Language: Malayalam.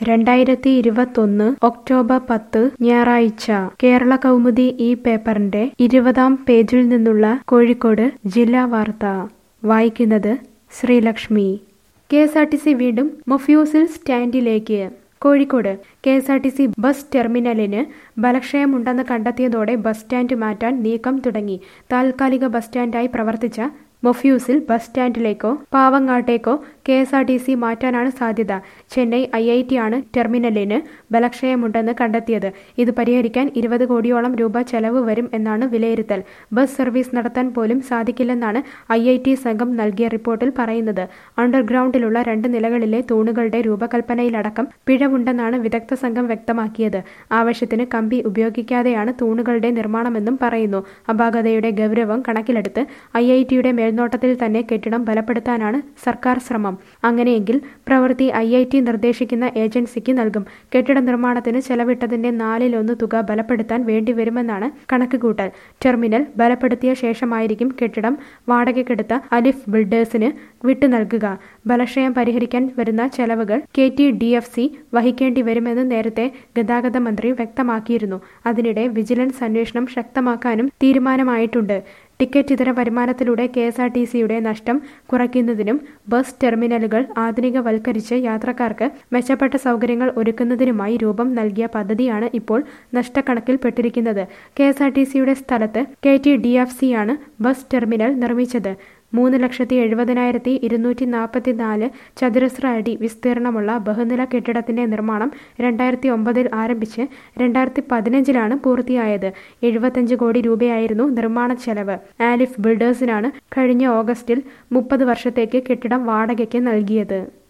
2021 ഒക്ടോബർ 10 ഞായറാഴ്ച കേരള കൗമുദി ഈ പേപ്പറിന്റെ 20-ാം പേജിൽ നിന്നുള്ള കോഴിക്കോട് ജില്ലാ വാർത്ത വായിക്കുന്നത് ശ്രീലക്ഷ്മി. കെഎസ്ആർടിസി വീണ്ടും മൊഫ്യൂസിൽ സ്റ്റാൻഡിലേക്ക്. കോഴിക്കോട് കെഎസ്ആർടിസി ബസ് ടെർമിനലിന് ബലക്ഷയമുണ്ടെന്ന് കണ്ടെത്തിയതോടെ ബസ് സ്റ്റാൻഡ് മാറ്റാൻ നീക്കം തുടങ്ങി. താൽക്കാലിക ബസ് സ്റ്റാൻഡായി പ്രവർത്തിച്ച മൊഫ്യൂസിൽ ബസ് സ്റ്റാൻഡിലേക്കോ പാവങ്ങാട്ടേക്കോ കെഎസ്ആർടിസി മാറ്റാനാണ് സാധ്യത. ചെന്നൈ ഐഐടി ആണ് ടെർമിനലിന് ബലക്ഷയമുണ്ടെന്ന് കണ്ടെത്തിയത്. ഇത് പരിഹരിക്കാൻ 20 കോടിയോളം രൂപ ചെലവ് വരും എന്നാണ് വിലയിരുത്തൽ. ബസ് സർവീസ് നടത്താൻ പോലും സാധിക്കില്ലെന്നാണ് ഐഐടി സംഘം നൽകിയ റിപ്പോർട്ടിൽ പറയുന്നത്. അണ്ടർഗ്രൗണ്ടിലുള്ള 2 നിലകളിലെ തൂണുകളുടെ രൂപകൽപ്പനയിലടക്കം പിഴവുണ്ടെന്നാണ് വിദഗ്ധ സംഘം വ്യക്തമാക്കിയത്. ആവശ്യത്തിന് കമ്പി ഉപയോഗിക്കാതെയാണ് തൂണുകളുടെ നിർമ്മാണമെന്നും പറയുന്നു. അപാകതയുടെ ഗൗരവം കണക്കിലെടുത്ത് ഐഐടിയുടെ മേൽനോട്ടത്തിൽ തന്നെ കെട്ടിടം ബലപ്പെടുത്താനാണ് സർക്കാർ ശ്രമം. അങ്ങനെയെങ്കിൽ പ്രവൃത്തി ഐഐടി നിർദ്ദേശിക്കുന്ന ഏജൻസിക്ക് നൽകും. കെട്ടിട നിർമ്മാണത്തിന് ചെലവിട്ടതിന്റെ 4/1 തുക ബലപ്പെടുത്താൻ വേണ്ടിവരുമെന്നാണ് കണക്കുകൂട്ടൽ. ടെർമിനൽ ബലപ്പെടുത്തിയ ശേഷമായിരിക്കും കെട്ടിടം വാടകയ്ക്കെടുത്ത അലിഫ് ബിൽഡേഴ്സിന് വിട്ടു നൽകുക. ബലക്ഷയം പരിഹരിക്കാൻ വരുന്ന ചെലവുകൾ KTDFC വഹിക്കേണ്ടി വരുമെന്ന് നേരത്തെ ഗതാഗത മന്ത്രി വ്യക്തമാക്കിയിരുന്നു. അതിനിടെ വിജിലൻസ് അന്വേഷണം ശക്തമാക്കാനും തീരുമാനമായിട്ടുണ്ട്. ടിക്കറ്റ് ഇതര വരുമാനത്തിലൂടെ കെഎസ്ആർടിസിയുടെ നഷ്ടം കുറയ്ക്കുന്നതിനും ബസ് ടെർമിനലുകൾ ആധുനികവൽക്കരിച്ച് യാത്രക്കാർക്ക് മെച്ചപ്പെട്ട സൗകര്യങ്ങൾ ഒരുക്കുന്നതിനുമായി രൂപം നൽകിയ പദ്ധതിയാണ് ഇപ്പോൾ നഷ്ടക്കണക്കിൽപ്പെട്ടിരിക്കുന്നത്. കെഎസ്ആർടിസിയുടെ സ്ഥലത്ത് KTDFC ആണ് ബസ് ടെർമിനൽ നിർമ്മിച്ചത്. 3,70,244 ചതുരശ്ര അടി വിസ്തീർണമുള്ള ബഹുനില കെട്ടിടത്തിന്റെ നിർമ്മാണം 2009 ആരംഭിച്ച് 2015 പൂർത്തിയായത്. 75 കോടി രൂപയായിരുന്നു നിർമ്മാണ ചെലവ്. ആലിഫ് ബിൽഡേഴ്സിനാണ് കഴിഞ്ഞ ഓഗസ്റ്റിൽ 30 വർഷത്തേക്ക് കെട്ടിടം വാടകയ്ക്ക് നൽകിയത്.